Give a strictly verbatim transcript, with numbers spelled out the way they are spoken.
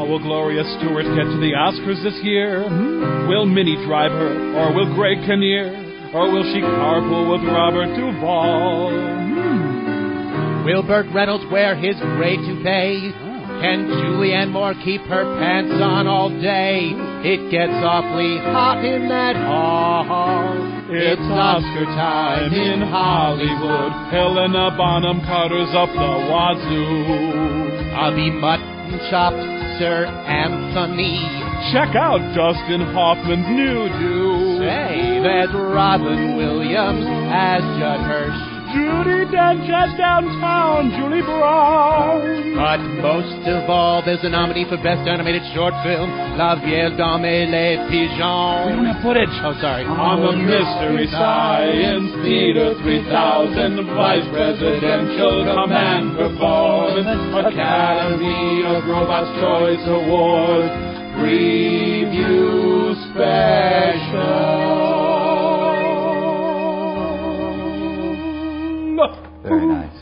How will Gloria Stewart get to the Oscars this year? Will Minnie drive her, or will Greg Kinnear, or will she carpool with Robert Duvall? Will Burt Reynolds wear his gray toupee? Can Julianne Moore keep her pants on all day? It gets awfully hot in that hall. It's Oscar time in Hollywood. Helena Bonham Carter's up the wazoo. I'll be mutton chopped, Sir Anthony. Check out Dustin Hoffman's new do. Say, there's Robin Williams as Judd Hirsch. Judi Dench as downtown Julie Brown. But most of all, there's a nominee for Best Animated Short Film, La Vieille Dame et les Pigeons. We don't have footage. Oh, sorry. On the Mystery Science Theater three thousand Vice Presidential Command Performance Academy of Robots Choice Awards Preview Special. Very nice.